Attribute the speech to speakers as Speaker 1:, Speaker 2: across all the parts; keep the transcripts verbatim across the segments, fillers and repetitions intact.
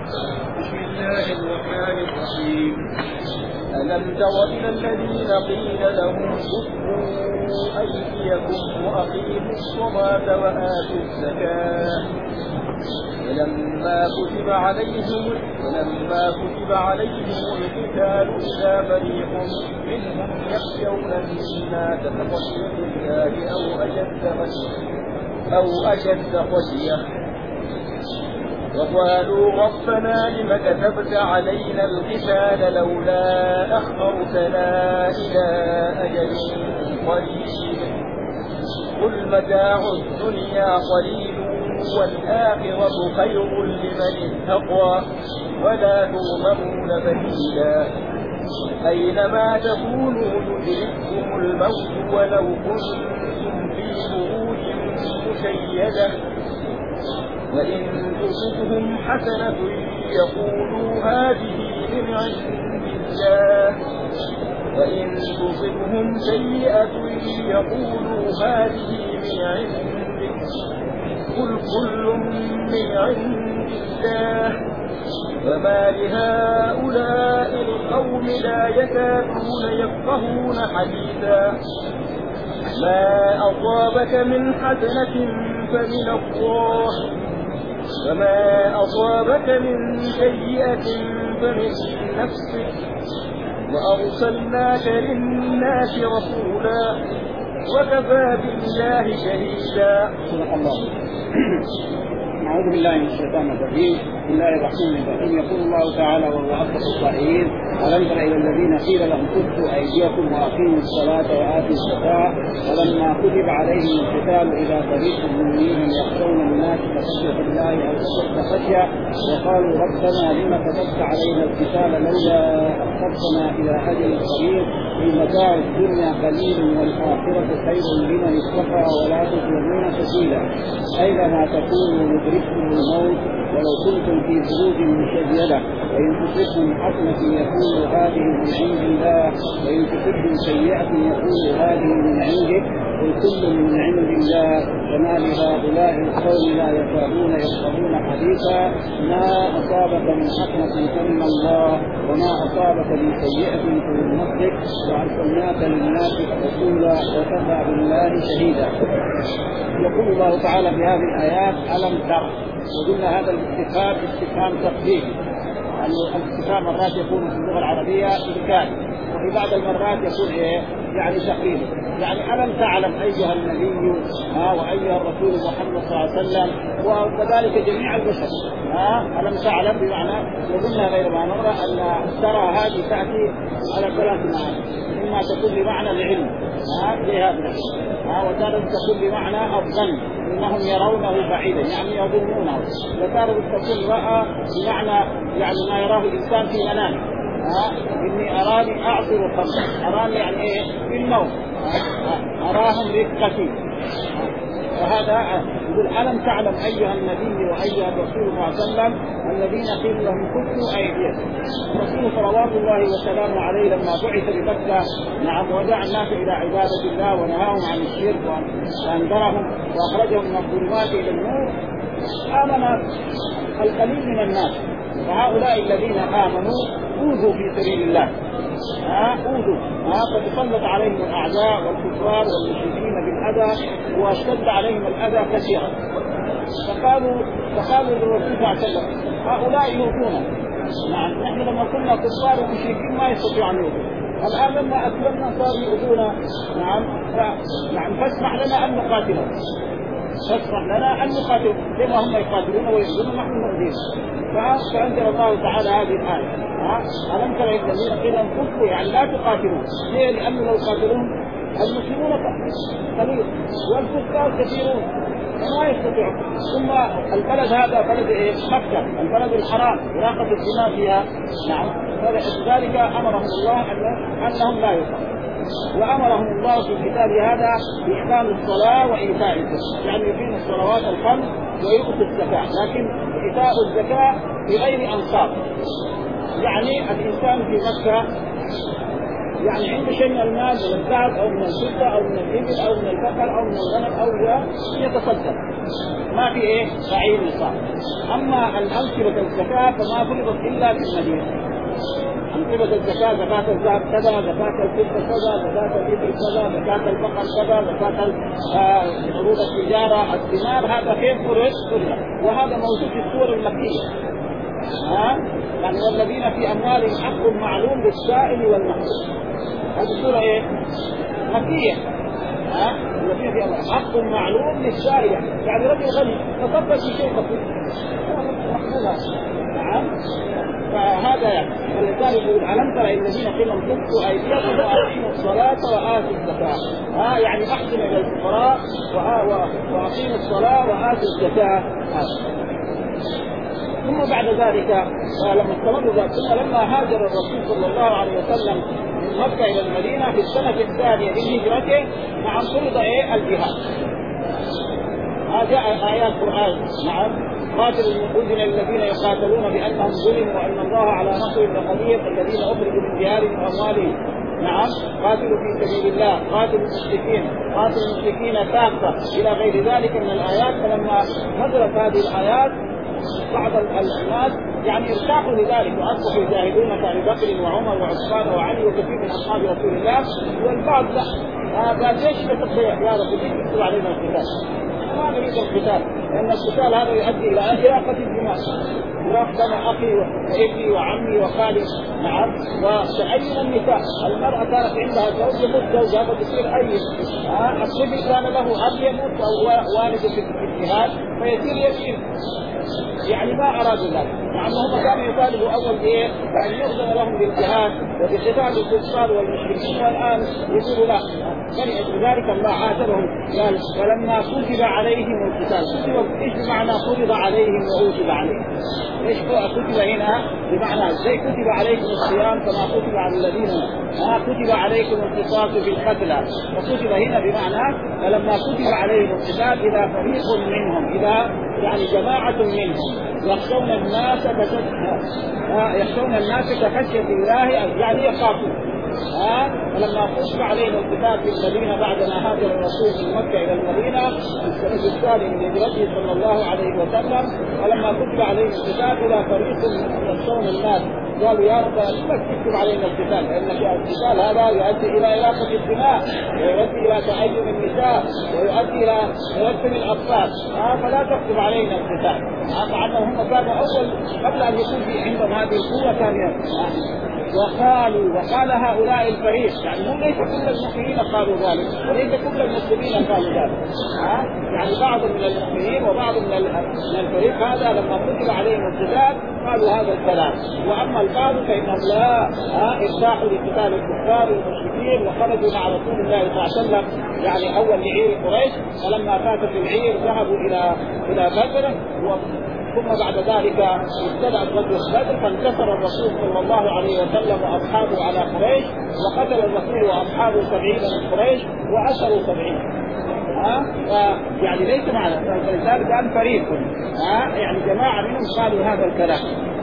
Speaker 1: بسم الله الرحمن الرحيم. ألم تر إلى الذين قيل لهم كفوا أيديكم وأقيموا الصلاة وآتوا الزكاة ولما كتب عليهم ولما كتب عليهم القتال إذا فريق منهم يخشون الناس كخشية الله أو أشد خشية أو أشد خشية وقالوا ربنا لم كتبت علينا القتال لولا أخرتنا إلى أجل قريب قل متاع الدنيا قليل والآخرة خير لمن اتقى ولا تظلمون فتيلا أينما تكونوا يدرككم الموت ولو كنتم في بروج مشيدة وإن تصبهم حسنة يقولوا هذه من عند الله وإن تصبهم سيئة يقولوا هذه من عندك قل كل من عند الله فما لهؤلاء القوم لا يكادون يفقهون حديثا ما أصابك من حسنة فمن الله وما أصابك من سيئة فمن نفسك وأرسلناك للناس رسولا وكفى بالله شهيدا.
Speaker 2: صدق الله. أعوذ بالله من الشيطان الرجيم. بسم الله الرحمن الرحيم. يقول الله تعالى وهو أصدق القائلين: ألم تر إلى الذين قيل لهم كفوا أيديكم وأقيموا الصلاة وآتوا الزكاة ولما كتب عليهم القتال إذا فريق منهم يخشون الناس كخشية الله أو أشد خشية وقالوا ربنا لم كتبت علينا القتال لولا أخرتنا إلى أجل قريب المتاع الدنيا قليل والآخرة خير لمن اتقى ولا تظلمون فتيلا أينما تكونوا يدرككم الموت ولو كنتم في بروج مشيدة وإن تصبهم حسنة يقول هذه من عند الله وإن تصبهم سيئة يقول هذه من عندك قل كل من عند الله وما لهؤلاء القوم لا يكادون يفقهون حديثا ما أصابك من حسنة فمن الله وما أصابك من سيئة فمن نفسك وأرسلناك للناس رسولا وكفى بالله شهيدا. يقول الله تعالى في هذه الآيات: ألم تر. وقلنا هذا الاستفهام استفهام تقديري، يعني الاستفهام مرات يكون في اللغة العربية إنكار وفي بعض المرات يكون إيه يعني تقريبي، يعني ألم تعلم أيها النبي ها وأيها الرسول محمد صلى الله عليه وسلم وكذلك جميع البشر ها ألم تعلم بمعنى. وقلنا غير ما نرى أن ترى هذه تأتي على ثلاث معاني، إما تكون بمعنى العلم ها زي هذا ها وتارة تكون بمعنى الظن إنهم يرونه بعيدا يعني يظنونه، وتارة تكون رأى بمعنى يعني ما يراه الإنسان في منامه ها إني أراني أعصر خمرا أراني يعني إيه في النوم أراهم رفقتي. وهذا يقول: ألم تعلم أيها النبي وأيها الرسول صلى الله عليه وسلم الذين قيل لهم كفوا أيديكم. الرسول صلوات الله وسلامه عليه لما بعث بمكة نعم ودعا الناس إلى عبادة الله ونهاهم عن الشرك وأنذرهم وأخرجهم من الظلمات إلى النور آمن القليل من الناس، فهؤلاء الذين آمنوا أوذوا في سبيل الله ها أوذوا ها فتسلط عليهم الأعداء والكفار والمشركين بالأذى واشتد عليهم الأذى كثيرا، فقالوا فقالوا للرسول صلى الله عليه وسلم: هؤلاء يؤذونا. نعم نحن لما كنا كفار ومشركين ما يستطيعوا أن يؤذوا، الآن لما أسلمنا صاروا يؤذونا. نعم نعم فاسمح لنا أن نقاتلهم فاسمح لنا أن نقاتلهم كما هم يقاتلون ويؤذون نحن نؤذيهم. فأنزل الله تعالى هذه الآية: ألم تر إلى الذين قيل لهم كفوا يعني لا تقاتلون. ليه؟ لأنه لو قاتلون المسلمون قليل والكفار كثيرون فما يستطيعون. ثم البلد هذا بلد إيه؟ مكة البلد الحرام إراقة الدماء فيها. نعم فلذلك أمرهم الله أنهم لا يقاتلون، وأمرهم الله في الكتاب هذا بإقام الصلاة وإيتاء الزكاة، يعني يقيم الصلوات الخمس ويؤتي الزكاة، لكن إيتاء الزكاة بغير أنصاب. يعني الإنسان في مكة يعني عنده شيء من المال من الذهب او من الفضه او من الابل او من البقر او من الغنم او يتصدق، ما في ايه تعيين نصاب. اما الامثله الزكاه فما فرضت الا في المدينه. أمثلة الزكاة: زكاة الذهب كذا، زكاة الفضة كذا، زكاة الإبل كذا، زكاة البقر كذا، زكاة عروض التجارة، الثمار، هذا خير فرض فرض، وهذا موجود في السور المكية. ها يعني والذين في أموالهم حق معلوم للسائل والمحروم. هذه السورة إيه؟ مكية. ها الذين في أموالهم حق معلوم للسائل، يعني رجل غني تصدق في شيء بسيط. نعم. فهذا يعني ولذلك يقول: ألم تر الذين قيل كفوا أيديكم وأقيموا الصلاة وآتوا الزكاة. ها يعني أحسن إلى الفقراء وأقيموا الصلاة وآتوا الزكاة. ثم بعد ذلك لما استمروا ذلك، ثم لما هاجر الرسول صلى الله عليه وسلم من مكة إلى المدينة في السنة الثانية من هجرته، مع فرض إيه الجهاد. هذا آيات القرآن. نعم: قاتل المؤمنين الذين يقاتلون بأنهم ظلموا وأن الله على نصرهم لقدير الذين أخرجوا من ديارهم وأموالهم. نعم: قاتلوا في سبيل الله، قاتلوا المشركين، قاتلوا المشركين كافة، إلى غير ذلك من الآيات. فلما نزلت هذه الآيات بعض الناس يعني ارتاحوا لذلك وأصبحوا يجاهدون كأبي بكر وعمر وعثمان وعلي وكثير من أصحاب رسول الله. والبعض لا، قال: ليش تتبع يا رب تكتب علينا القتال؟ ما نريد القتال، لأن القتال هذا يؤدي إلى إراقة الدماء، إراقة دم أخي وابني وعمي وخالي. نعم. وتأين النساء، المرأة كانت عندها زوج يموت زوجها فتصير أيم. آه الطفل كان له أب يموت أو والد في الجهاد فيصير يتيم. يعني ما أرادوا ذلك، مع أنهم كانوا يطالبوا أول إيه أن يؤذن لهم بالجهاد وبقتال الكفار والمشركين، والآن يقولوا لا. فلذلك الله عاتبهم قال: ولما كتب عليهم القتال. كتب ايش بمعنى كتب عليهم وأوجب عليهم؟ ايش كتب هنا؟ بمعنى زي كتب عليكم الصيام كما كتب على الذين آه كتب عليكم القصاص بالقتلى، وكتب هنا بمعنى فلما كتب عليهم القتال إذا فريق منهم، إذا يعني جماعة منهم يخشون الناس آه يخشون الناس كخشية الله، يعني يخافون. ها فلما كتب عليهم القتال في المدينه بعدما هاجر الرسول من مكه الى المدينه في السنه الثانيه من هجرته صلى الله عليه وسلم، ولما كتب عليهم القتال الى فريق يخشون الناس قالوا: يا رب لما تكتب علينا القتال؟ لان القتال هذا يؤدي الى اراقه الدماء ويؤدي الى تعين النساء ويؤدي الى تيسر الاطفال، ها فلا تكتب علينا القتال. مع انهم هم كانوا اول قبل ان يكون في عندهم هذه القوه كانوا. وقالوا وقال هؤلاء الفريق، يعني هم ليس كل المؤمنين قالوا ذلك وليس كل المسلمين قالوا ذلك. ها يعني بعض من المؤمنين وبعض من الفريق هذا لما كتب عليهم القتال قالوا هذا الكلام. واما البعض فانهم لا ارتاحوا لقتال الكفار والمشركين وخرجوا مع رسول الله صلى الله عليه وسلم، يعني اول لعير قريش، فلما فاتت العير ذهبوا الى الى بدر، ثم بعد ذلك ابتدأت غزوة بدر فانتصر الرسول صلى الله عليه وسلم وأصحابه على قريش، وقتل الرسول وأصحابه سبعين من قريش وأسروا سبعين. ها يعني ليس معنا، فلذلك قال فريق، ها يعني جماعة منهم قالوا هذا الكلام: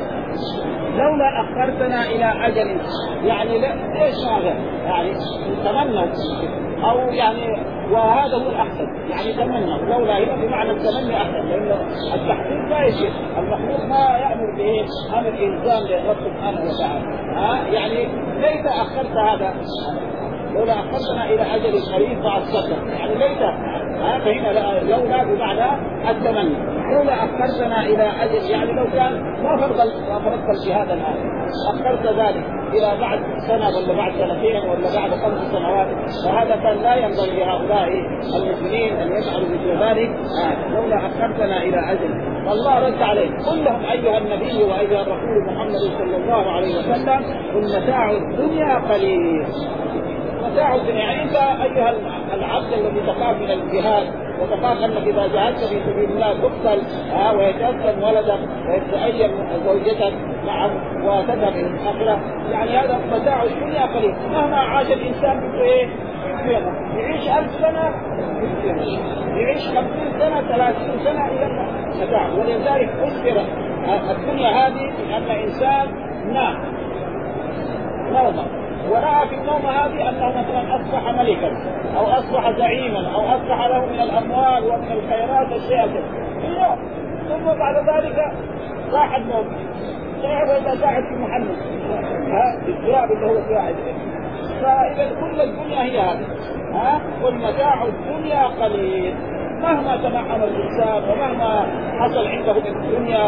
Speaker 2: لولا أخرتنا إلى أجل. يعني ليش هذا؟ يعني تمنوا أو يعني وهذا هو الأحسن، يعني تمنى. لولا هنا بمعنى التمني أحسن، لأن التحقيق لا يشيء، المخلوق ما يأمر به أمر إلزام للرب سبحانه وتعالى. ها يعني ليت أخرت هذا، لولا أخرتنا إلى أجل قريب فأصدقنا، يعني ليت. ها فهنا لولا بمعنى التمني، لولا أخرتنا إلى أجل، يعني لو كان ما فرض ما فرضت الجهاد الآن، أخرت ذلك إلى بعد سنة ولا بعد سنتين ولا بعد خمس سنوات، فهذا كان لا ينبغي لهؤلاء المسلمين أن يفعلوا مثل ذلك. آه. لولا أخرتنا إلى أجل. فالله رد عليه: قل لهم أيها النبي وأيها الرسول محمد صلى الله عليه وسلم: قل متاع الدنيا قليل. متاع الدنيا، يعني أنت أيها العبد الذي تخاف من الجهاد وتخاف انك اذا جاهدت في سبيل الله تقتل آه ويتأثم ولدك ويتأيم زوجتك، نعم، وتذهب الى الاخره، يعني هذا متاع الدنيا قليل. مهما عاش الانسان بده ايه؟ يعيش ألف سنه، يعيش خمسين سنه، ثلاثين سنه، الى متاع. ولذلك اذكر الدنيا هذه ان انسان نام نوم ورأى في النوم هذه أنه مثلا أصبح ملكا أو أصبح زعيما أو أصبح له من الأموال ومن الخيرات الشيء اليوم، ثم بعد ذلك راح النوم إذا قاعد في محل ها التراب اللي هو قاعد. فإذا كل الدنيا هي هذه، ها والمتاع الدنيا قليل مهما تنعم الإنسان ومهما حصل عنده من الدنيا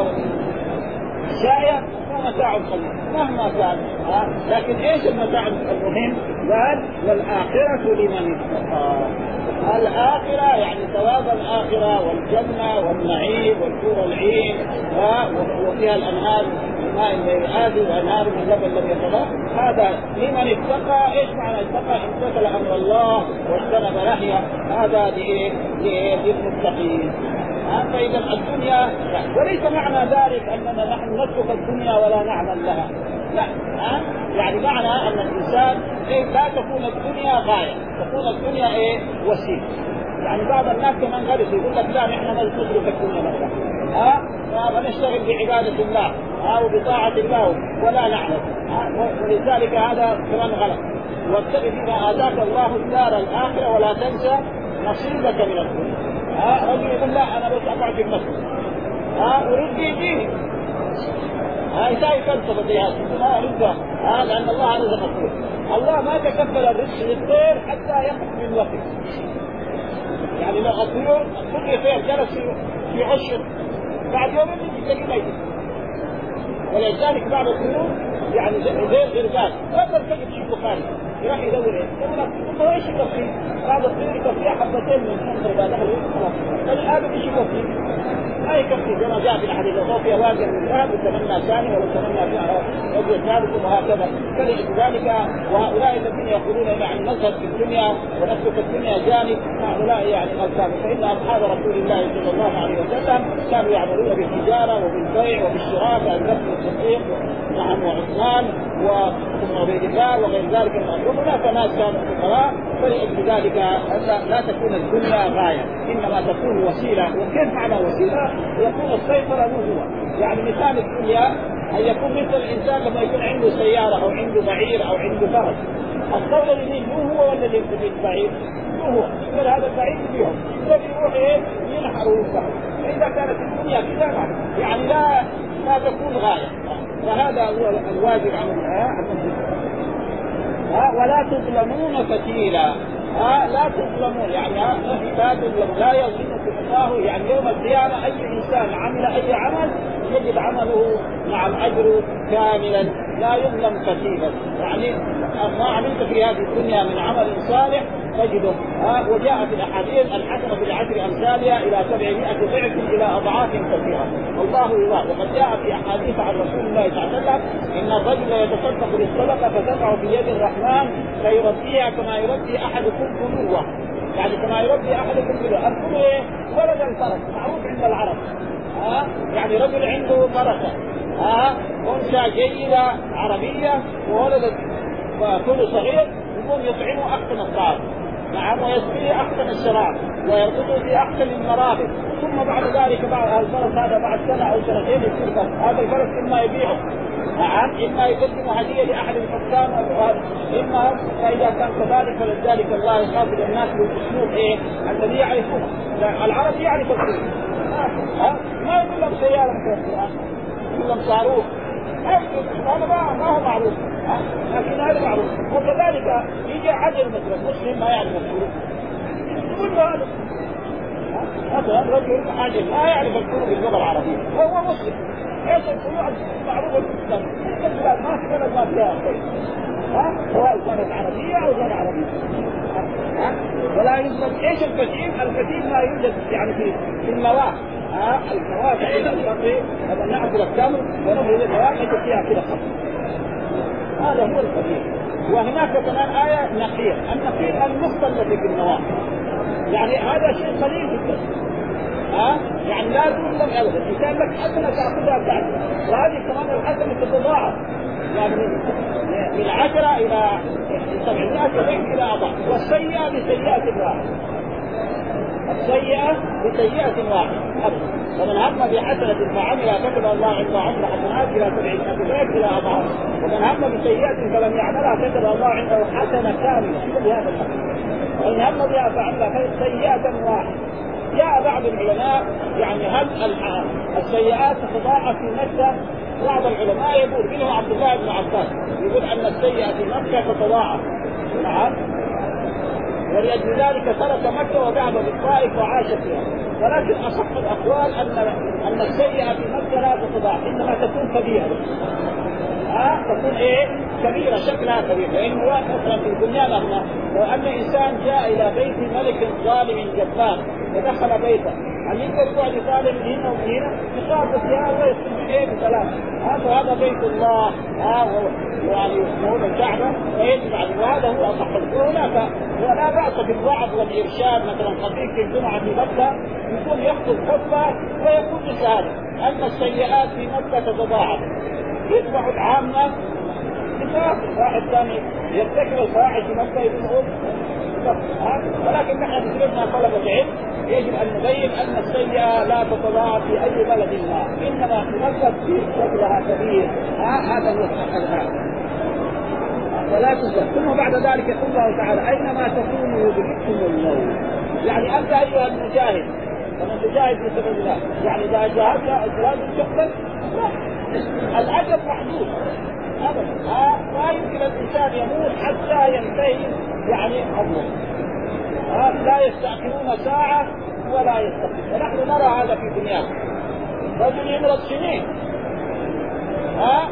Speaker 2: شائع ومتاع قليل مهما كان. ها لكن ايش المتاع المهم؟ قال والآخرة لمن اتقى. الآخرة يعني ثواب الآخرة والجنة والنعيم والحور العين وفيها الأنهار من ماء غير آسن وأنهار من لبن لم يتغير. هذا لمن اتقى. ايش معنى اتقى؟ امتثل أمر الله واجتنب نهيه. هذا للمتقين. فإذا الدنيا وليس معنى ذلك أننا نحن نترك الدنيا ولا نعمل لها، لا. ها يعني معنى أن الإنسان إيه لا تكون الدنيا غاية، تكون الدنيا إيه وسيلة. يعني بعض الناس كمان غلط يقول لك لا نحن نترك الدنيا مثلا، ها ونشتغل بعبادة الله أو بطاعة الله ولا نعمل. ولذلك هذا كمان غلط. وابتغ فيما آتاك الله الدار الآخرة ولا تنسى نصيبك من الدنيا. ها رجل يقول لا أنا بس أقعد في المسجد ها أريد ديني، هاي ساي فلسفة دي هذه ما أريدها. ها لأن الله رزق الطير، الله ما تكفل الرزق للطير حتى يقف من وقت. يعني لو الطيور كل طير جلس في عشر بعد يومين يجي ميت. ولذلك بعض الطيور يعني غير غربان ما ترتقي تشوفه خارج يروح يدور ايه؟ يقول لك ثم ايش يكفي؟ بعض الطيور يكفي حبتين من خمسة بعد دخل خلاص. فالآن ايش يكفي؟ ما يكفي كما جاء في الحديث وفي واجب من ذهب وتمنى ثاني وتمنى فيها رجل ثالث وهكذا. فلذلك وهؤلاء الذين يقولون يعني نذهب في الدنيا ونترك الدنيا جانب هؤلاء يعني غلطان. فإن أصحاب رسول الله صلى الله عليه وسلم كانوا يعملون بالتجارة وبالبيع وبالشراء كأبو بكر الصديق نعم وعثمان وثم عبيد الله وغير ذلك من الأمور. هناك ناس كانوا فقراء. فلأجل ذلك لا تكون الدنيا غاية إنما تكون وسيلة. وكيف معنى وسيلة؟ يكون السيطرة له هو. يعني مثال الدنيا أن يكون مثل الإنسان لما يكون عنده سيارة أو عنده بعير أو عنده فرس، الدولة اللي له هو ولا اللي يمتلك البعير؟ هو. يقول هذا البعير فيهم الذي يروح إيه ينحر ويفتح. إذا كانت الدنيا كذا يعني لا لا تكون غاية. فهذا هو الواجب على المسلمين. ولا تظلمون فتيلا. ها لا تظلمون يعني لا تظلمون لا يظلمكم الله. يعني يوم القيامة أي إنسان عمل أي عمل يجب عمله مع الأجر كاملا لا يظلم فتيلا. يعني ما عملت في هذه الدنيا من عمل صالح تجده. ها وجاء في الأحاديث الحسنة بالعشر أمثالها إلى سبعمائة ضعف إلى أضعاف كثيرة والله يضاعف. وقد جاء في أحاديث عن رسول الله صلى الله عليه وسلم إن الرجل يتصدق بالصدقة فتقع في يد الرحمن فيربيها كما يربي أحدكم كلوة. يعني كما يربي أحدكم كلوة. الكلوة ولد الفرس معروف عند العرب. ها يعني رجل عنده فرسة ها أنثى جيدة عربية وولدت كل صغير يكون يطعمه أحسن الطعام نعم ويسقيه أحسن الشراب ويربطه في أحسن المرافق. ثم بعد ذلك بعد الفرس هذا بعد سنة أو سنتين يصير فرس. هذا الفرس إما يبيعه نعم إما يقدم هدية لأحد الحكام إما فإذا كان كذلك فلذلك الله يخاطب الناس بالأسلوب إيه الذي يعرفونه. العرب يعرف الكل ما يقول لهم سيارة مثلا يقول لهم صاروخ هذا ما هو معروف لكن هذا معروف. وكذلك يجي عجل مثلا مسلم ما يعرف الكل يقول له هذا مثلا رجل عجل ما يعرف الكل باللغة العربية هو مسلم ايش الفروع معروفة في الإسلام؟ البلاد ما في بلد ما فيها خير ها سواء كانت عربية أو غير عربية. ها ولا يظلم. ايش الفتيل؟ الفتيل ما يوجد يعني في في النواة. ها النواة عند الفقر لما نعبر التمر ونبذل النواة يكون فيها كده خط. هذا هو الفتيل. وهناك كمان آية نقير. النقير المخطط التي في النواة يعني هذا شيء قليل جدا. ها يعني لا تظلم ابدا. الانسان لك حسنه تاخذها بعد وهذه كمان الحسنه تتضاعف يعني من عشرة الى سبعمائة ضعف الى اضعاف والسيئه بسيئه واحده. السيئة بسيئة واحدة أبدا. ومن هم بحسنة فعملها كتب الله عنده عشر حسنات إلى سبعين حسنات إلى أضعاف. ومن هم بسيئة فلم يعملها كتب الله عنده حسنة كاملة بهذا الحسن. وإن هم بها فعملها سيئة واحدة. جاء بعض العلماء يعني هل السيئات تتضاعف في مكة؟ بعض العلماء يقول منه عبد الله بن عباس يقول أن السيئة في مكة تتضاعف. نعم. ولأجل ذلك ترك مكة وذهب بالطائف وعاش فيها. ولكن أصح الأقوال أن أن السيئة في مكة لا تتضاعف إنما تكون كبيرة. ها تكون إيه كبيرة شكلها كبير. لأنه مثلا في الدنيا هنا لو أن إنسان جاء إلى بيت ملك ظالم جبار ودخل بيته هل يقدر يقعد يطالب من هنا ومن هنا يخاف فيها ويصير ايه بسلام. هذا هذا بيت الله ها يعني يسمون الكعبه ويجب عليه. وهذا هو اصح القول. ولا باس بالوعظ والارشاد. مثلا خطيب في الجمعه في مكه يكون يخطب خطبه ويقول بشهاده ان السيئات في مكه تتضاعف. يتبع العامه بخاف واحد ثاني يرتكب الفواحش في مكه يقول. ولكن نحن بسببنا طلبة علم يجب أن نبين أن السيئة لا تتضاعف في أي بلد ما إنما في مكة شكلها كبير. هذا هو الحال ولا تزال. ثم بعد ذلك يقول الله تعالى أينما تكونوا يدرككم الموت. يعني أنت أيها المجاهد ومن تجاهد في سبيل الله يعني إذا جاهدت أجراد شخصا الأجر محدود أبدا. ما يمكن الإنسان يموت حتى ينتهي يعني عمره. لا يستأخرون ساعة ولا يستقبلون. ونحن نرى هذا في دنيانا. رجل يمرض سنين ها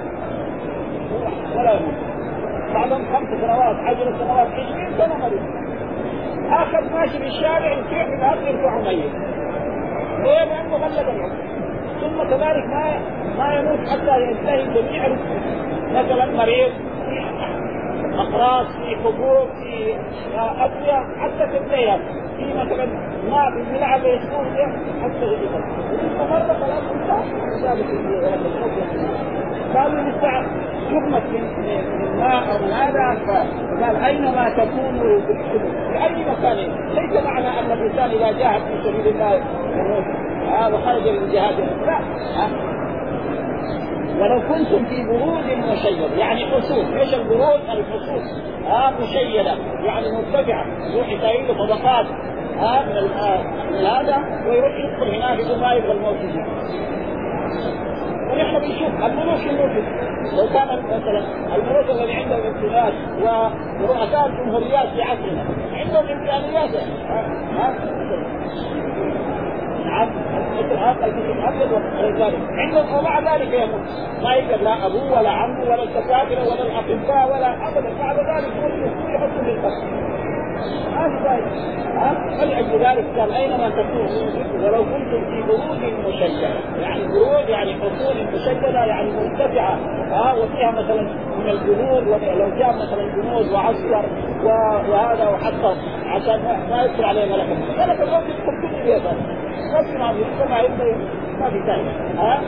Speaker 2: ولا يموت. بعضهم خمس سنوات عشر سنوات عشرين سنة مريض. آخر ماشي في الشارع يطيح من الأرض يرفع ميت. ليه؟ لأنه غلب العمر. ثم كذلك ما ما يموت حتى ينتهي جميع مثلا مريض أقراص في حبوب في أدوية حتى تنتهي. في مثلا ماء بالملعب يسمون حتى يجب مرة خلاص انتهى. قالوا لسه حكمت من الماء أو من هذا. فقال أينما تكونوا يدرككم في أي مكان. ليس معنى أن الإنسان إذا جاهد في سبيل الله يموت هذا خرج من جهاد. لا. ولو كنتم في بروج مشيدة يعني حصول. ايش البروج؟ الحصول ها مشيدة يعني مرتفعة. يروح يساوي له طبقات ها من, من هذا ويروح يدخل هناك يقول ما يبغى الموت فيه. ونحن بنشوف الملوك الموجود لو كان مثلا الملوك الذي عندهم امتياز ورؤساء الجمهوريات في عصرنا عندهم امكانيات ها نعم عندهم ومع ذلك يموت ما يقدر لا أبوه ولا عمه ولا التكابر ولا الأطباء ولا أبدا. بعد ذلك يحطوا في القصر. فلأجل ذلك قال أينما تكونوا ولو كنتم في بروج مشيدة يعني بروج يعني حصول مشيدة يعني مرتفعة ها وفيها مثلا من الجنود. ولو جاء مثلا جنود وعسكر وهذا وحتى عشان ما يدخل عليه ملك ملك الموت يدخل كل بيته بس ما بيدخل ما يبدأ ما في ثاني ها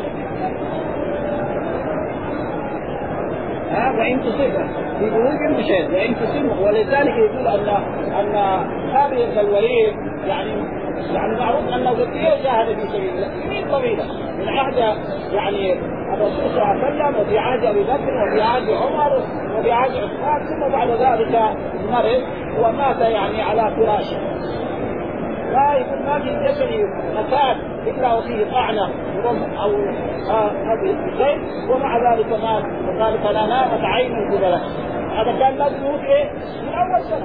Speaker 2: ها وإن تصيبه في بروج مشيدة وإن تصيبه. ولذلك يقول أن أن خالد بن الوليد يعني يعني معروف أنه كثير جاهد في سبيل الله سنين طويلة من عهد يعني الرسول صلى الله عليه وسلم وفي عهد أبي بكر وفي عهد عمر وفي عهد عثمان. ثم بعد ذلك مرض ومات يعني على فراشه. لا يقول ما في جسدي مكان إلا وفيه طعنة أو هذه الشيء ومع ذلك مات. وذلك لا نامت عين الجبلة. هذا كان لازم يموت إيه من أول سنة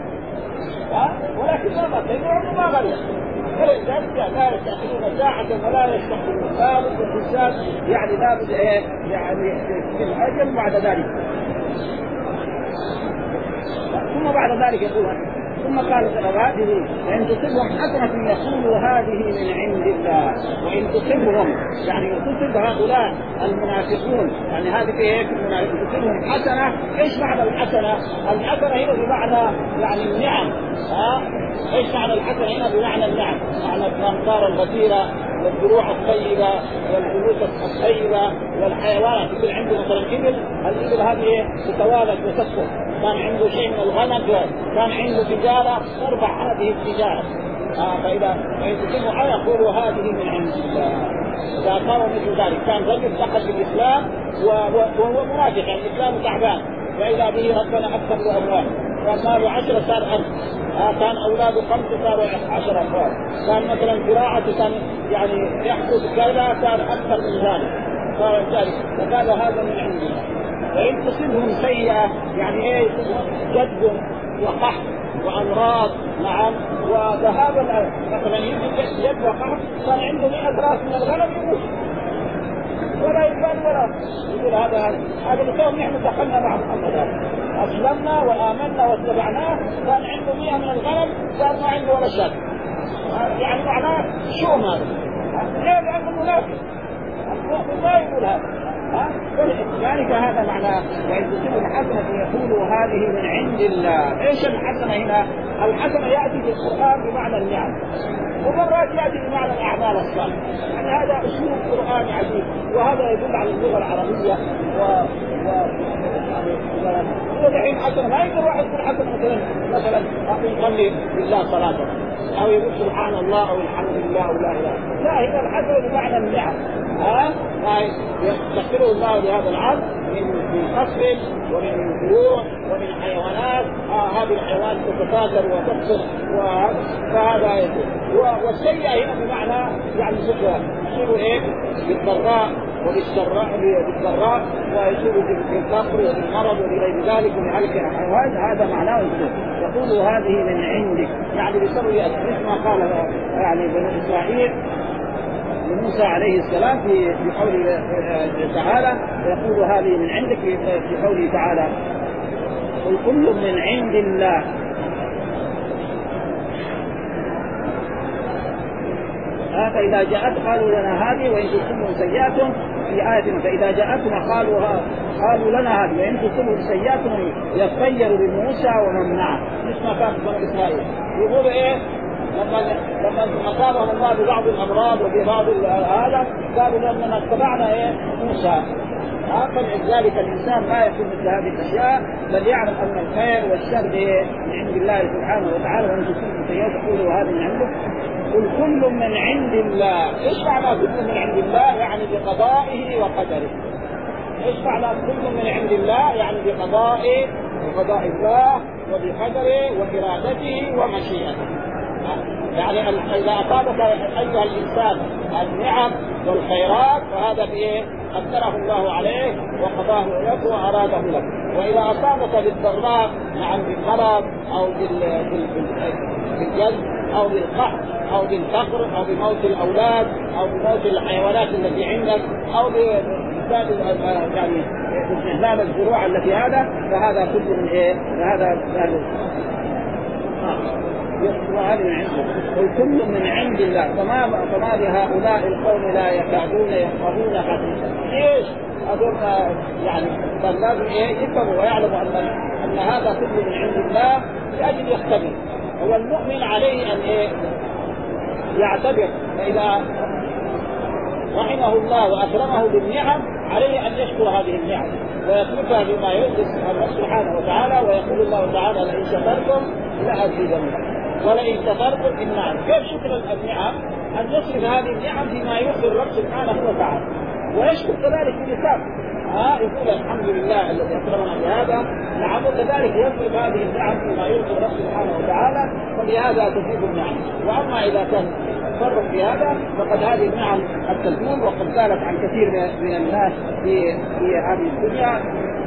Speaker 2: ولكن ما مات لأنه عمره ما غير. فلذلك لا يستأخرون ساعة ولا يستقبلون. لابد الإنسان يعني لابد إيه يعني في الأجل بعد ذلك. ثم بعد ذلك يقول ثم قال هذه وإن تصبهم حسنة يقولوا هذه من عند الله وإن تصبهم يعني تصب هؤلاء المنافقون يعني هذه في هيك المنافقون تصبهم حسنة. إيش معنى الحسنة؟ الحسنة هنا بمعنى يعني النعم. ها إيش معنى الحسنة هنا؟ بمعنى النعم معنى الأمطار الغزيرة والزروع الطيبة والبيوت الطيبة والحيوانات. يكون عنده مثلا إبل الإبل هذه تتوالد وتكثر. كان عنده شيء من الغنم كان عنده تجارة تربح هذه التجارة آه فإذا فإن تصيبوا حاجة يقولوا هذه من عند الله. إذا أصابوا مثل ذلك كان رجل دخل في الإسلام وهو منافق يعني الإسلام تعبان، وإذا به ربنا أكثر له أموال، فصاروا عشرة صار ألف، آه كان أولاده خمسة صاروا عشرة أفراد، كان مثلا زراعة كان يعني يحصد كذا صار أكثر من ذلك، صار ذلك فقالوا هذا من عند الله. وإن تصيبهم سيئة يعني إيه جد وقحط وأمراض نعم وذهاب مثلا يجد جد وقحط صار عنده مئة راس من الغنم يموت ولا يبان ولا يقول هذا هذا بسبب نحن دخلنا مع محمد أسلمنا وآمنا واتبعناه كان عنده مئة من الغنم صار ما عنده ولا شيء، يعني معناه شو هذا؟ ليه؟ لأنه منافق ما يقول هذا. ذلك هذا معناه وإن تصيبوا الحسنة يقولوا هذه من عند الله. إيش الحسنة هنا؟ الحسنة يأتي في القرآن بمعنى النعم، ومرات يأتي بمعنى الأعمال الصالحة، يعني هذا أسلوب قرآني عجيب، وهذا يدل على اللغة العربية و ودحين حسنة ما يقدر واحد يقول حسنة مثلا مثلا يصلي بالله صلاة أو يقول سبحان الله أو الحمد لله أو لا إله، لا هي الحسنة بمعنى النعم. ها يذكره الله بهذا العبد من قصر ومن فروع ومن حيوانات، آه هذه الحيوانات تتكاثر وتكثر فهذا يكون. والسيئة هنا بمعنى يعني يصير ايه بالضراء وبالسراء بالضراء ويصير بالفقر وبالمرض وغير ذلك وبهلك الحيوان، هذا معناه يقول هذه من عندك يعني بسبب مثل ما قال يعني بنو إسرائيل موسى عليه السلام في في قوله تعالى يقول هذه من عندك في قوله تعالى قل كل من عند الله فإذا جاءت قالوا لنا هذه وإن تصبهم سيئة في آية فإذا جاءتنا قالوا قالوا لنا هذه وإن تصبهم سيئة يطيروا بموسى ومن معه. مثل ما كان بنو إسرائيل يقولوا إيه لما لما أصابهم الله ببعض الأمراض وببعض هذا قالوا لما اتبعنا إيه موسى. فلذلك الإنسان لا يكون مثل هذه الأشياء بل يعلم أن الخير والشر من عند الله سبحانه وتعالى. وأن تصيبوا سيئة تقولوا هذا من عنده. قل كل من عند الله. إيش معنى كل من عند الله؟ يعني بقضائه وقدره. إيش معنى كل من عند الله؟ يعني بقضائه بقضاء الله وبقدره وإرادته ومشيئته. يعني إذا أصابك أيها الإنسان النعم والخيرات فهذا بإيه؟ قدره الله عليه وقضاه لك وأراده لك. وإذا أصابك بالضراء نعم بالمرض أو بالجد أو بالقحط أو بالفقر أو بموت الأولاد أو بموت الحيوانات التي عندك أو بإفساد يعني استخدام الزروع التي هذا فهذا كله من إيه؟ فهذا وهذا من عنده. قل كل من عند الله فما فما لهؤلاء القوم لا يكادون يفقهون حديثا. ايش؟ هذول يعني بل لازم ايه يفهموا ويعلموا ان ان هذا كله من عند الله لاجل يختبر. هو المؤمن عليه ان ايه يعتبر، فاذا رحمه الله واكرمه بالنعم عليه ان يشكر هذه النعم ويتركها بما يرضي الله سبحانه وتعالى. ويقول الله تعالى لئن شكرتم لأزيدنكم ولئن كفرتم النعم. كيف شكر النعم؟ أن يصرف هذه النعم فيما يرضي الرب سبحانه وتعالى ويشكر كذلك بلسان ها آه يقول الحمد لله الذي أكرمنا بهذا نعم، وكذلك يصرف هذه النعم فيما يرضي الرب سبحانه وتعالى فلهذا تفيد النعم. وأما إذا كان تصرف في هذا فقد هذه النعم قد تزول وقد زالت عن كثير من الناس في في هذه الدنيا.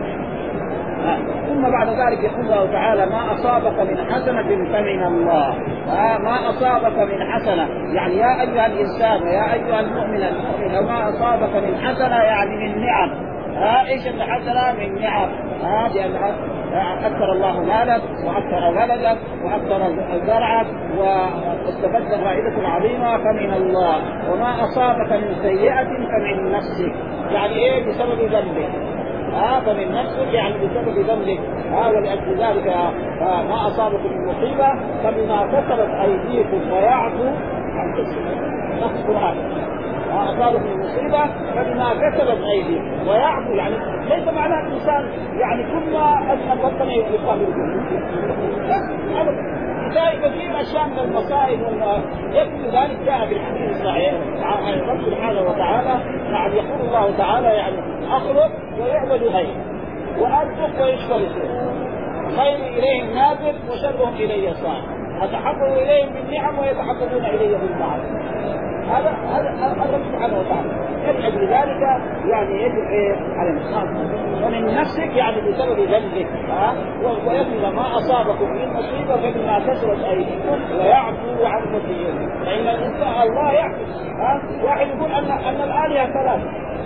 Speaker 2: ثم بعد ذلك يقول الله تعالى ما أصابك من حسنة فمن الله. ما أصابك من حسنة يعني يا أيها الإنسان ويا أيها المؤمن المؤمن ما أصابك من حسنة يعني من نعم. ها إيش الحسنة؟ من نعم. ها لأن أكثر الله مالك وأكثر ولدك وأكثر زرعك واستفدت فائدة عظيمة فمن الله. وما أصابك من سيئة فمن نفسك يعني إيه بسبب ذنبك. آه فمن نفسك يعني بسبب ذنبك. آه ولأجل ذلك آه ما أصابكم من مصيبة فبما كسبت أيديكم ويعفو عن كسب. نفس القرآن ما أصابكم من مصيبة فبما كسبت أيديكم ويعفو يعني ليس معناه الإنسان يعني كل ما أذنب بطنه يقابل حتى كثير أشياء من المصائب يكفي ذلك جاء في الحديث الصحيح عن الرب سبحانه وتعالى. نعم يقول الله تعالى يعني أخلق ويعبد غيري وأرزق ويشكر سوء خير إليهم نازل وشرهم إلي صاعد أتحقق إليهم بالنعم ويتحققون إلي بالمعروف. هذا هذا الرب سبحانه وتعالى يجب لذلك يعني يجب إيه على الإنسان ومن نفسك يعني بسبب ذنبك ها ويبلغ ما أصابكم من مصيبة فبما كسرت أيديكم ويعفو عن كثير فإن الإنسان الله يعفو. ها واحد يقول أن أن الآلهة ثلاثة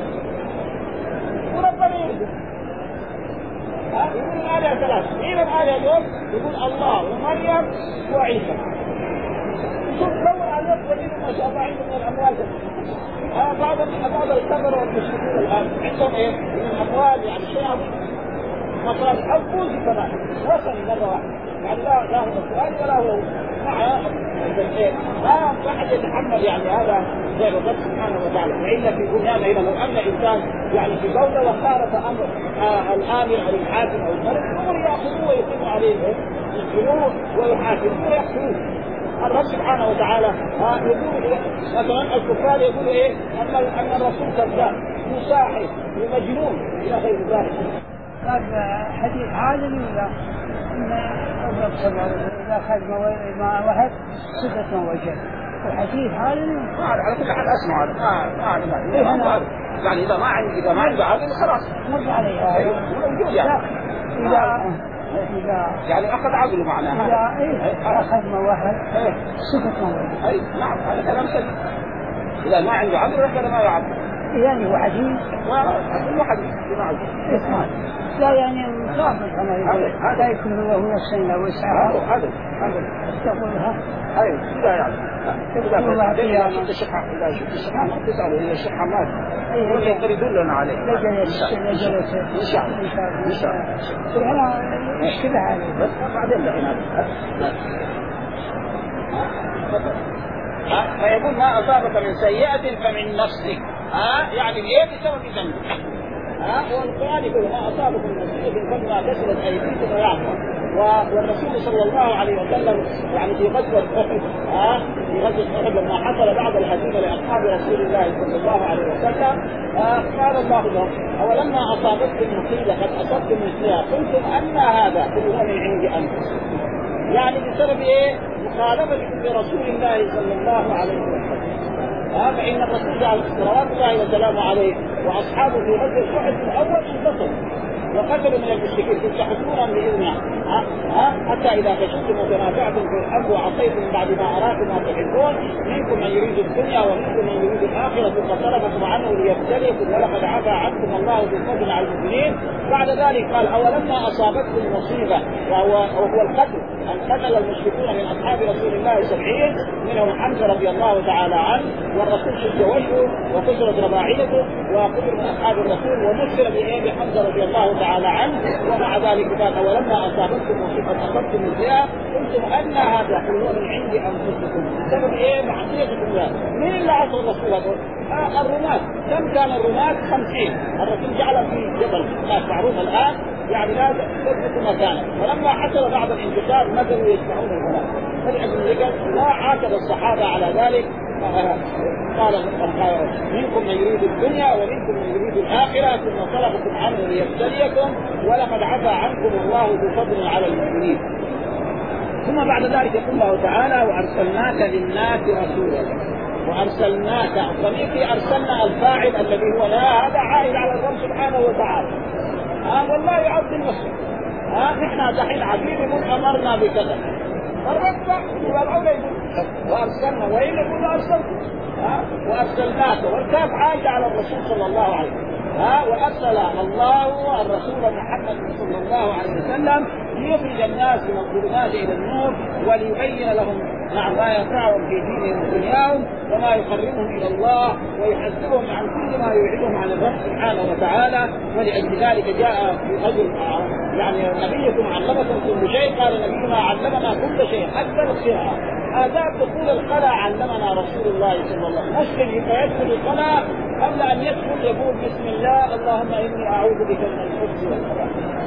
Speaker 2: وربنا يقول ها يقول الآلهة ثلاثة. مين الآلهة اليوم؟ يقول الله ومريم وعيسى. شوف دور على الوجه ما شاء الله عنده من الأموال. آه بعض بعض الكبر والمشركين الآن عندهم إيه من الأموال يعني شيء عظيم مصاري أو فوز كمان وصل مرة واحدة يعني لا لا هو السؤال ولا هو مع الإيه ما واحد يتحمل يعني هذا زي الرب سبحانه وتعالى. وإلا في دنيانا هنا لو أن إنسان يعني في دولة وخالف أمر آه الآمر أو الحاكم أو الملك هم يأخذوه ويقيموا عليه يقتلوه ويحاكموه ويقتلوه. الرب سبحانه وتعالى ها يقول مثلا الكفار يقولوا ايه ان ان الرسول كذاب مساحر ومجنون الى غير ذلك.
Speaker 3: هذا حديث عالمي ولا ان الرب سبحانه اذا اخذ ما وهب صفه وجه وحديث عالمي.
Speaker 2: على كل حال اسمع هذا ما ما يعني اذا ما عندي اذا ما عندي عالم خلاص
Speaker 3: مرجع عليها
Speaker 2: موجود يعني
Speaker 3: اذا إذا
Speaker 2: يعني أخذ عقله معناها
Speaker 3: إذا إيه أخذ مواهب صفة مواهب.
Speaker 2: أي نعم هذا كلام سليم. إذا ما عنده عقل ربنا ما يعقل.
Speaker 3: يعني وحديث
Speaker 2: وكل واحد بمعنى
Speaker 3: اسمع لا يعني مصابر كما يقول هذا يكون هو هو السنة والساعة
Speaker 2: هذا هذا
Speaker 3: تقولها
Speaker 2: أي كذا يعني إذا إذا شفت الشحة إذا شفت الشحة ما تسأله إذا الشحة مات يقدر يدلنا عليه.
Speaker 3: لجلس لجلس
Speaker 2: إن شاء الله إن شاء الله.
Speaker 3: أنا مشكلة عليه
Speaker 2: بس بعدين لقينا فيقول ما أصابك من سيئة فمن نفسك ها يعني ليه بسبب ذنبك. ها والقرآن يقول ما أصابكم من سيئة فبما كسبت أيديكم ويعفو. والرسول صلى الله عليه وسلم يعني في غزوة أحد ها في غزوة أحد لما حصل بعض الهزيمة لأصحاب رسول الله صلى الله عليه وسلم قال الله لهم أولما أصابتكم مصيبة قد أصبتم مثلها قلتم أن هذا هو من عند أنفسكم يعني بسبب إيه مخالفتكم لرسول الله صلى الله عليه وسلم. ها فإن الرسول صلوات الله وسلامه عليه وأصحابه في غزوة أحد الأول انتصروا وقتلوا من المشركين تستحقون بإذنه ها ها حتى إذا فشلتم وتنازعتم في الأمر وعصيتم من بعد ما أراكم ما تحبون منكم من يريد الدنيا ومنكم من يريد الآخرة فصرفكم عنه ليبتليكم ولقد عفا عنكم الله بالفضل على المؤمنين. بعد ذلك قال أولما أصابتكم مصيبة وهو, وهو القتل أن قتل المشركون من أصحاب رسول الله سبعين منهم حمزة رضي الله تعالى عنه والرسول شج وجهه وكسرت رباعيته وقتل من أصحاب الرسول ومسر بإيه حمزة رضي الله تعالى عنه. ومع ذلك قال أولما أصابتكم مصيبة أصبتم مثلها قلتم أن هذا هو من عند أنفسكم سبب إيه معصيتكم الله. مين اللي عصى الرسول هذول؟ آه الرماة. كم كان الرماة؟ خمسين. الرسول جعل في جبل معروف الآن يعني لا تثبت مكانه. فلما حصل بعض الانتصار نزلوا يسمعون الرماة فلأجل ذلك لا عاتب الصحابة على ذلك. قال منكم من يريد الدنيا ومنكم من يريد الآخرة ثم صرفكم عنه ليبتليكم ولقد عفا عنكم الله بفضل على المؤمنين. ثم بعد ذلك يقول الله تعالى وأرسلناك للناس رسولا. وأرسلناك ضمير أرسلنا الفاعل الذي هو لا هذا عائد على الرب سبحانه وتعالى. آه والله يعظم نفسه. آه نحن دحين عبيد يقول أمرنا بكذا الرب والأولى يقول وأرسلنا وإن يقول أرسلنا ها وأرسلناك والكاف عائد على الرسول صلى الله عليه وسلم. ها وأرسل الله الرسول محمد صلى الله عليه وسلم ليخرج الناس من الظلمات إلى النور وليبين لهم نعم ما ينفعهم في دينهم ودنياهم وما يقربهم إلى الله ويحذرهم عن كل ما يوعدهم عن الرب سبحانه وتعالى. ولأجل ذلك جاء في أجل يعني نبيكم علمكم كل شيء. قال نبينا علمنا كل شيء حتى القراءة. آداب دخول القلعة علمنا رسول الله صلى الله عليه وسلم. مسلم يدخل القلعة قبل أن يدخل يقول بسم الله اللهم إني أعوذ بك من الخبث والخبائث.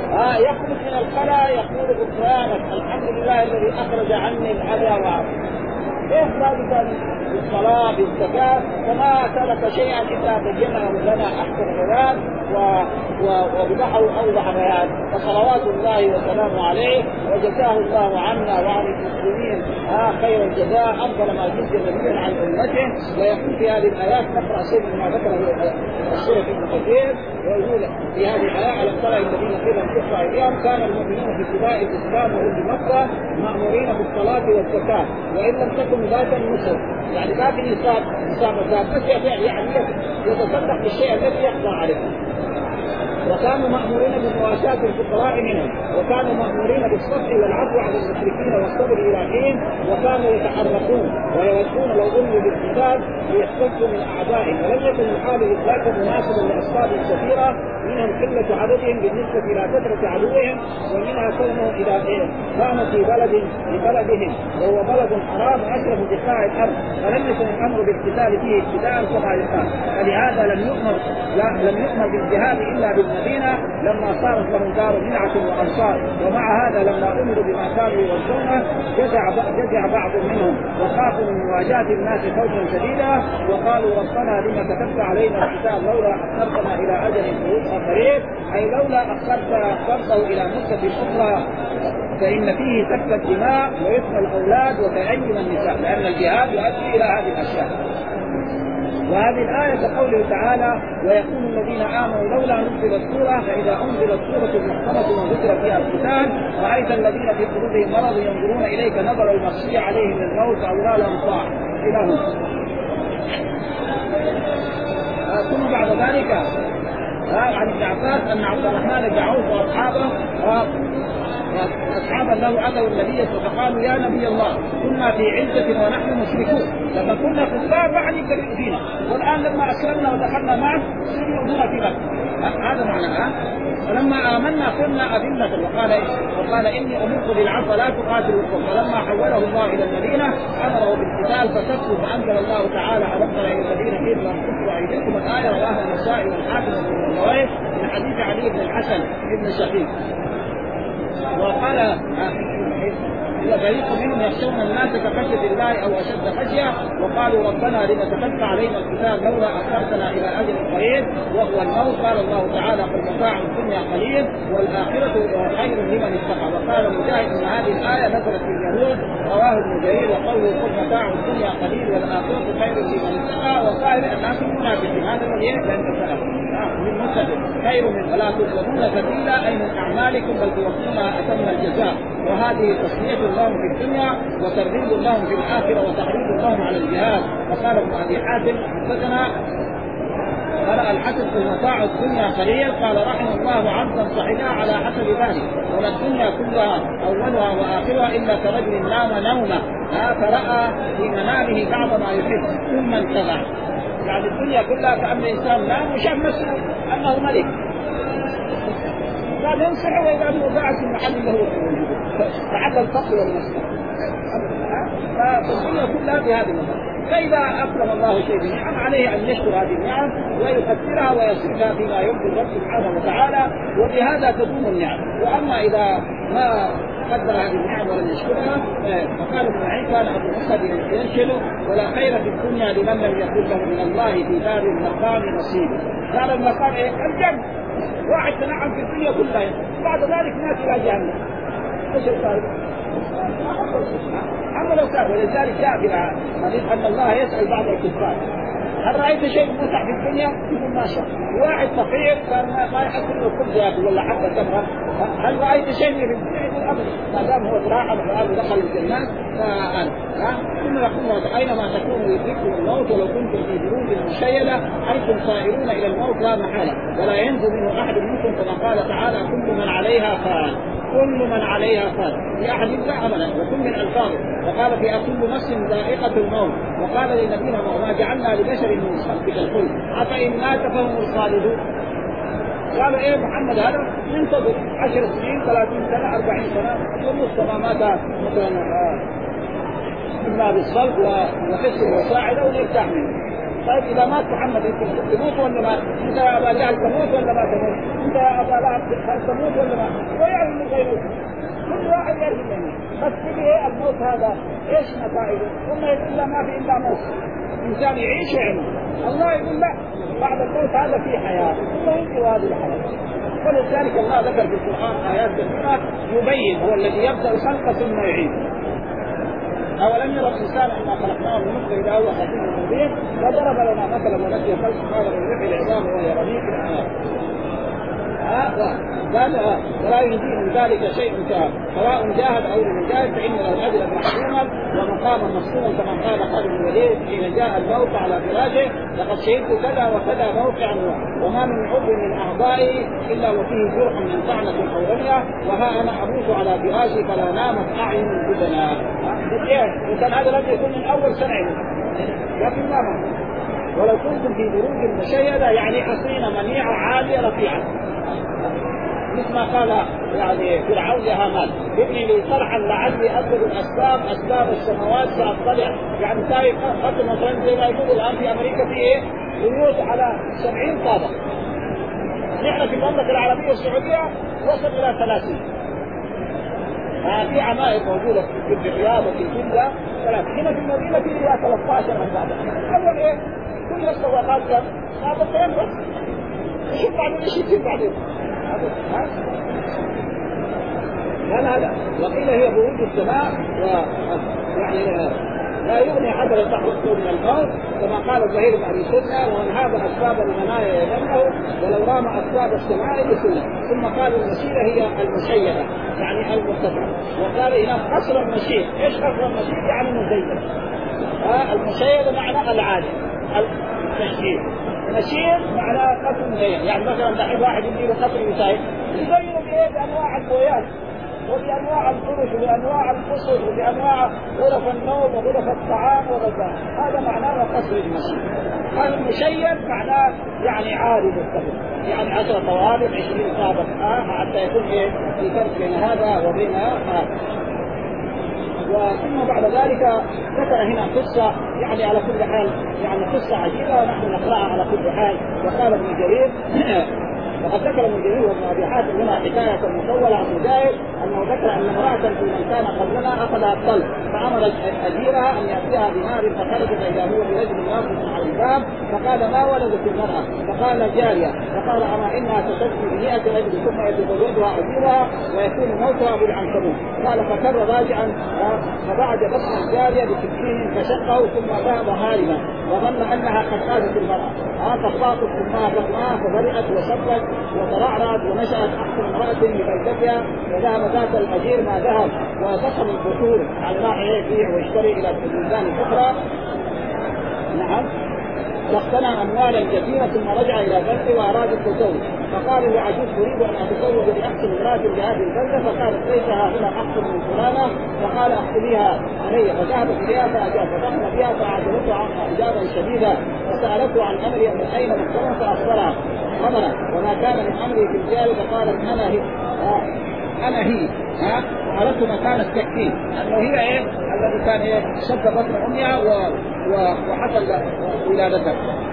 Speaker 2: آه يخرج من الخلاء يقول غفرانك الحمد لله الذي أخرج عني الأذى وعافية. إيه ذلك بالصلاة بالزكاة فما ترك شيئا إلا بينه لنا أحسن بيان وبدحه أوضح بيان، فصلوات الله وسلامه عليه وجزاه الله عنا وعن المسلمين آه خير الجزاء أفضل ما جزي نبيا عن أمته. ويقول في هذه الآيات نقرأ شيء مما ذكره الشيخ ابن كثير ويقول في هذه الآية ألم ترى الذين قيل لهم كفوا أيديهم كان المؤمنون في ابتداء الإسلام وهم بمكة مأمورين بالصلاة والزكاة وإن لم تكن ذات النصر، يعني ذات نصاب نصاب بس يعني يتصدق بالشيء الذي يقضى عليه. وكانوا مأمورين بمواساة الفقراء منهم وكانوا مأمورين بالصفح والعفو عن المشركين والصبر إلى حين وكانوا يتحركون ويودون لو ظلموا بالقتال ليحتجوا من أعدائهم. ولم يكن الحال إطلاقا مناسبا لأسباب كثيرة منهم قلة عددهم بالنسبة إلى كثرة عدوهم ومنها كونهم إذا كانوا في بلد لبلدهم وهو بلد حرام أشرف دفاع الأرض فلم يكن الأمر بالقتال فيه ابتداء كما يقال. فلهذا لم يؤمر لا لم يؤمر بالجهاد إلا بالمدينة لما صارت لهم دار منعة وأنصار. ومع هذا لما أمروا بما كانوا يوزونه جزع جزع بعض منهم وخافوا من مواجهة الناس خوفا شديدا وقالوا ربنا لما كتبت علينا الكتاب لولا أخرتنا إلى أجل قريب أي لولا أخرته إلى مدة أخرى فإن فيه سفك الدماء ويفنى الأولاد وتأيم النساء لأن الجهاد يؤدي إلى هذه الأشياء. وهذه الآية كقوله تعالى ويقول الذين آمنوا لولا نزلت سورة فإذا أنزلت سورة محكمة وذكر فيها القتال رأيت الذين في قلوبهم مرض ينظرون إليك نظر المغشي عليهم من الموت أو لا لهم طاعة إلى هنا. ثم بعد ذلك عن ابن عباس أن عبد الرحمن بن عوف وأصحابه أصحابا له أتوا النبي فقالوا يا نبي الله كنا في عزة ونحن مشركون لما كنا كفار بعد كانوا فينا والآن لما أسلمنا ودخلنا معه يؤذون في مكة. هذا معنى فلما آمنا كنا أذلة وقال وقال إني أمرت بالعفو لا تقاتلوا فلما حوله الله إلى المدينة أمره بالقتال فسكتوا فأنزل الله تعالى أردنا إلى الذين قيل لهم كفوا أيديكم الآية رواها النسائي والحاكم وابن النووي من حديث علي بن الحسن بن شقيق. وقال فريق منهم يخشون الناس كخشية الله أو أشد خشية وقالوا ربنا لما كتبت علينا الكتاب لولا أخرتنا إلى أجل قريب وهو الموت. قال الله تعالى قل متاع الدنيا قليل والآخرة خير لمن اتقى. وقال مجاهد أن هذه الآية نزلت في اليهود رواه ابن جرير وقوله قل متاع الدنيا قليل والآخرة خير لمن اتقى وقال الناس منافقين هذا الذي لأن تسلم للمتقين خير من فلا تظلمون فتيلا أي من أعمالكم بل توفونها أتم الجزاء. وهذه تصنيف لهم في الدنيا وترغيب لهم في الآخرة وتحريض لهم على الجهاد. وقال ابن أبي حاتم حدثنا قرأ الحسن في متاع الدنيا قليل قال رحمه الله عبدا صحيحا على حسب ذلك ولا الدنيا كلها أولها وآخرها إلا كرجل نام نومه فرأى في منامه بعض ما يحب ثم انتبه. يعني الدنيا كلها كأن الإنسان نام وشاف نفسه أنه ملك قال ينصح وإذا أنه قاعد في المحل اللي هو تعدى الفقر والمسكن. فالدنيا كلها في هذه المسألة. فإذا أكرم الله شيء بنعم عليه أن يشكر هذه النعم ويقدرها ويصرفها فيما يرضي الرب سبحانه وتعالى وبهذا تدوم النعم. وأما إذا ما قدر هذه النعم ولم يشكرها فقال ابن معين كان أبو أسد ينشل ولا خير في الدنيا لمن لم يكن له من الله في دار المقام نصيب. قال المقام إيه؟ الجنة. واحد تنعم في الدنيا كلها بعد ذلك ما إلى جهنم. ايش الفارق؟ أما لو كان ولذلك جاء في حديث أن الله يسأل بعض الكفار هل رأيت شيء متع في الدنيا؟ يقول ما شاء. واحد فقير كان ما يحصل له خبز ياكل ولا حبة تمرة هل رأيت شيء في الدنيا؟ يقول أبدا ما دام هو تراحم الآن ودخل الجنة فأنا ثم يقول أينما تكونوا يدرككم الموت ولو كنتم في بروج مشيدة أنتم صائرون إلى الموت لا محالة ولا ينجو منه أحد منكم كما قال تعالى كل من عليها فان كل من عليها فان في أحد لا أبدا وكل من الفاظ. وقال في كل نفس ذائقة الموت. وقال لنبينا وما جعلنا لبشر من خلقك الخلد أفإن مات فهم الخالدون. قال إيه محمد هذا ينتظر عشر سنين ثلاثين سنة أربعين سنة ونص ما مات مثلا إما بالصلب وحس المساعدة ونرتاح منه طيب إذا مات محمد أنت تموت ولا ما؟ أنت يا أبا جهل تموت ولا ما تموت؟ أنت يا أبا لهب تموت ولا ما؟ ويعلم غيره كل واحد يعرف منه. بس تجي الموت هذا إيش نتائجه؟ ثم يقول لا ما في إلا موت. الإنسان يعيش ويعمل. الله يقول لا بعد الموت هذا في حياة ثم ينتهي هذه الحياة. ولذلك الله ذكر في القرآن آيات كثيرة يبين هو الذي يبدأ الخلق ثم يعيد. أولم يرى الإنسان أنا خلقناه من نطفة إذا هو خصيم مبين وضرب لنا مثلا ونسي خلق قال من يحيي العظام وهي رميم في الحياة. قال ولا يجزي من ذلك شيء سواء جاهد أو لم يجاهد فإن له أجرا محسوما ومقاما مقسوما كما قال خالد بن الوليد حين جاء الموت على فراشه لقد شهدت كذا وكذا موقعا وما من عضو من أعضائي إلا وفيه جرح من طعنة أو رمية وها أنا أموت على فراشي فلا نامت أعين بدنا. وكان هذا الذي يكون من أول سنة لكن ما مات. ولو كنتم في بروج مشيدة يعني حصينة منيعة عالية رفيعة مثل ما قال يعني فرعون لهامان ابني لي صرحا لعلي أبلغ الأسباب أسباب السماوات سأطلع. يعني تاريخ خط مثلا زي ما يقولوا الآن في أمريكا في إيه بيوت على سبعين طابق. نحن في المملكة العربية السعودية وصل إلى ثلاثين. في عمائر موجودة في الرياض وفي جدة ثلاثة. هنا في المدينة في إلى ثلاثة عشر أربعة. أول إيه كل السواقات كم طابقين بس. شوف بعدين إيش يصير بعدين. هذا هذا وقيل هي بروج السماء ويعني لا يغني حذر تحرقه من الموت كما قال الزهير بن ابي سنه ومن هذا اسباب المنايا يمنه ولو رام اسباب السماء بسنه. ثم قال المسيره هي المشيده يعني المرتفعه. وقال هنا قصر المشيد. ايش قصر المشيد؟ يعني مزين. آه المشيده معنى العالي التشديد. مشيد معناه قصر مزين. يعني مثلا دحين واحد يجيب قصر يساعد يزينه بايه؟ بانواع البويات وبأنواع الفرش وبأنواع القصر وبأنواع غرف النوم وغرف الطعام وغيرها. هذا معناه قصر المشيد. هذا المشيد معناه يعني عالي مستقل يعني عشر طوابق عشرين طابق آه حتى يكون ايه في فرق بين هذا وبين هذا. وثم بعد ذلك ذكر هنا قصة يعني على كل حال يعني قصة عجيبة ونحن نقرأها على كل حال. وقال ابن جرير وقد ذكر ابن جرير وابن ابي حاتم هنا حكايه مطوله عن مجاهد انه ذكر ان امراه في من كان قبلنا اخذها الطلق فامرت اجيرها ان ياتيها بنار فخرجت اذا هو برجل واقف على الباب فقال ما ولدت المراه؟ فقال جاريه. فقال اما انها تستثني بمئة رجل ثم يتزوجها اجيرها ويكون موتها بالعنكبوت. قال فكر راجعا فبعد بطن الجاريه بسكين فشقه ثم ذهب هاربا وظن انها قد قادت المراه فاطلقت امها بطنها فبرئت وصبت وترعرعت ونشأت أحسن امرأة لبيتها وذهب ذات الأجير ما ذهب وضخم البحور على راح يبيع ويشتري إلى بلدان أخرى. نعم واقتنى أموالا كثيرة ثم رجع إلى بلده وأراد التزوج فقال لعجوز أريد أن أتزوج بأحسن امرأة لهذه البلدة فقالت ليسها هنا أحسن من فلانة فقال أخذيها علي فذهبت إليها فأجاب فدخل بها فأعجبته عنها إجابة شديدة فسألته عن أمرها من أين مكتبها فأخبرها خبرا وما كان من أمري في الجاري فقالت أنا هي آه. أنا هي ها وعرفت مكان التكتيك أنه هي إيه الذي كان إيه شد بطن أمها و... و... وحصل ولادتها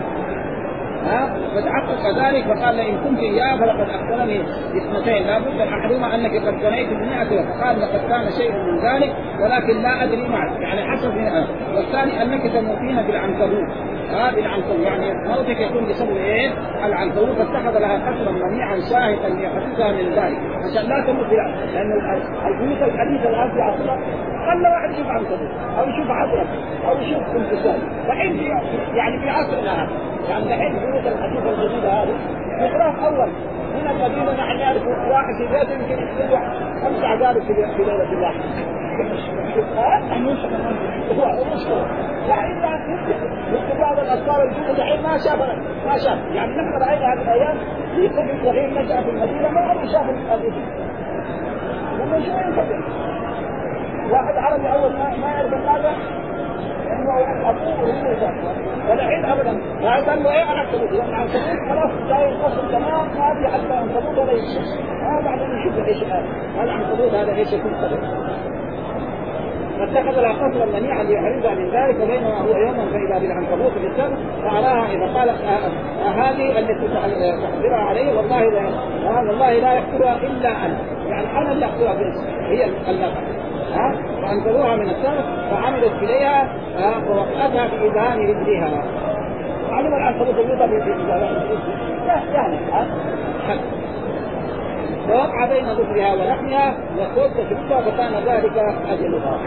Speaker 2: ها فتحقق ذلك فقال إن كنت إياه فلقد أخبرني باثنتين لا بد أحدهما أنك قد بنيت بمئة فقال لقد كان شيء من ذلك ولكن لا أدري معك يعني حسب منها. والثاني أنك تموتين بالعنكبوت ها بالعنكبوت يعني موتك يكون بسبب إيه العنكبوت فاتخذ لها قصرا منيعا شاهقا يحدثها من ذلك عشان لا تموت لأن البيوت الحديثة الآن في عصرها خلى واحد يشوف عنكبوت أو يشوف عقرب أو يشوف تمثال فحين يعني في عصرنا هذا يعني دحين البيوت الحديثة الجديدة هذه مقراف أول هنا المدينة نحن نعرف واحد في بيته يمكن يستطيع خمس عقارب في ليلة الواحد. هو مشكلة يعني يمكن بعض الأطفال الجديدة دحين ما شاف ما شاف يعني نحن رأينا هذه الأيام في طفل صغير نشأ في المدينة ما عمره شاف الأبد لما شو ينفع واحد عربي أول ما ما يعرف هذا ولحين ابدا فقال له ايه انا اكتبه لان عنكبوت خلاص جاي القصر تمام ما في حتى عنكبوت ولا يشوف. اه بعدين نشوف ايش هذا العنكبوت هذا ايش يكون قدر. فاتخذ قصرا منيعا ليحرزها من ذلك، وبينما هو يوما فاذا بالعنكبوت في السقف فاراها اذا قال هذه التي تحضرها عليه والله لا والله لا يقتلها الا انا، يعني انا اللي اقتلها بنفسي هي اللقب ها. فانزلوها من السقف فعملت اليها ووقعتها في اذهان رجلها. علم العنكبوت الوضع في يعني فوقع بين ظفرها ولحمها وصوت تشربها فكان ذلك اجلها.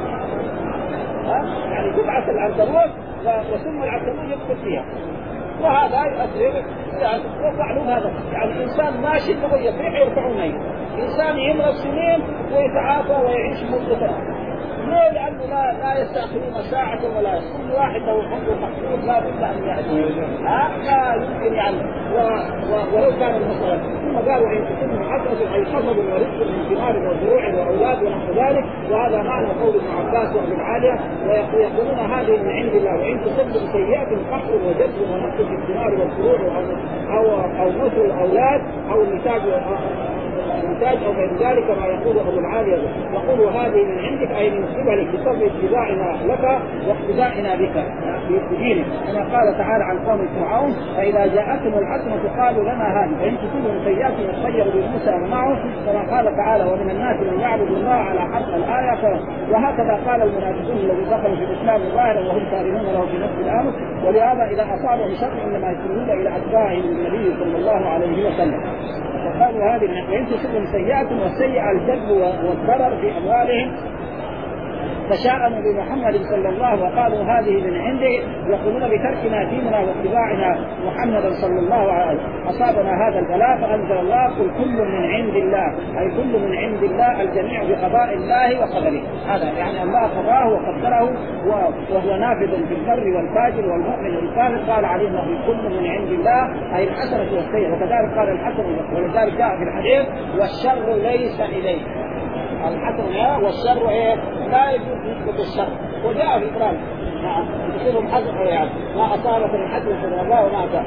Speaker 2: يعني تبعث العنكبوت وسم العنكبوت يدخل فيها، وهذا يؤثر يعني ومعلوم هذا يعني الانسان ماشي تبغى يفرح يرفعونه، انسان يمرض سنين ويتعافى ويعيش مدة. ليه؟ لأنه لا لا يستأخرون ساعة ولا كل واحد لو عنده محدود لا بد أن يأتي ها لا يمكن يعني و... و... ولو كان المصائب ثم قالوا إن تكون حسنة أي حسب ورزق من ثمار وزروع وأولاد ونحو ذلك، وهذا معنى قول ابن عباس وابن العالية ويقولون هذه من عند الله، وإن تصب سيئات فقر وجد ونقص في الثمار والزروع أو أو نصر الأولاد أو النتاج الإنتاج أو غير ذلك ما يقول أبو العالية يقول هذه من عندك أي من قبلك بسبب اتباعنا لك واقتدائنا بك بدينك، كما قال تعالى عن قوم فرعون فإذا جاءتهم الحسنة قالوا لنا هذه فإن تصيبهم سيئات يطيروا بموسى ومعه، كما قال تعالى ومن الناس من يعبد الله على حسب الآية. وهكذا قال المنافقون الذين دخلوا في الإسلام ظاهرا وهم كارهون له في نفس الأمر، ولهذا إذا أصابهم شر إنما يسلمون إلى أتباعهم النبي صلى الله عليه وسلم. فقالوا هذه من وإن تصبهم سيئات والسيئة الجلب والضرر في أموالهم تشاءموا بمحمد صلى الله وقالوا هذه من عنده، يقولون بتركنا ديننا واتباعنا محمدا صلى الله عليه وسلم أصابنا هذا البلاء فأنزل الله قل كل من عند الله، أي كل من عند الله الجميع بقضاء الله وقدره. هذا يعني الله قضاه وقدره وهو نافذ في البر والفاجر والمؤمن والكافر. قال عليه أنه كل من عند الله أي الحسنة والسيئة، وكذلك قال الحسن، ولذلك جاء في الحديث والشر ليس إليه، الحسن والشر ايه لا يجوز نسبة الشر، وجاء في القرآن نعم تصيبهم حسن يعني ما أصابت من حسن من الله وما كان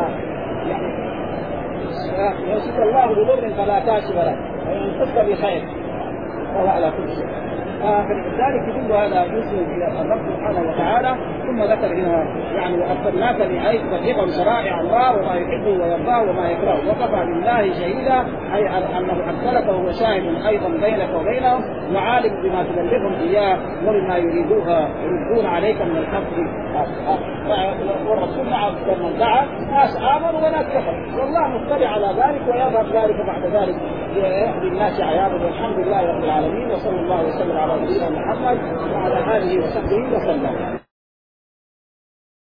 Speaker 2: يعني يوصف الله بضر فلا كاشف له وينصف بخير وهو على كل شيء. فلذلك يدل هذا يسلم الى الرب سبحانه وتعالى. ثم ذكر هنا يعني وارسلناك بحيث تبلغ شرائع الله وما يحبه ويرضاه وما يكرهه، وكفى بالله شهيدا اي انه ارسلك وهو شاهد ايضا بينك وبينهم وعالم بما تبلغهم اياه وبما يريدوها يردون عليك من الحق. والرسول نعم لما دعا ناس امنوا وناس كفروا، والله مطلع على ذلك ويظهر ذلك بعد ذلك يهدي الناس عياذا. والحمد لله رب العالمين، وصلى الله وسلم على نبينا محمد وعلى اله وصحبه وسلم.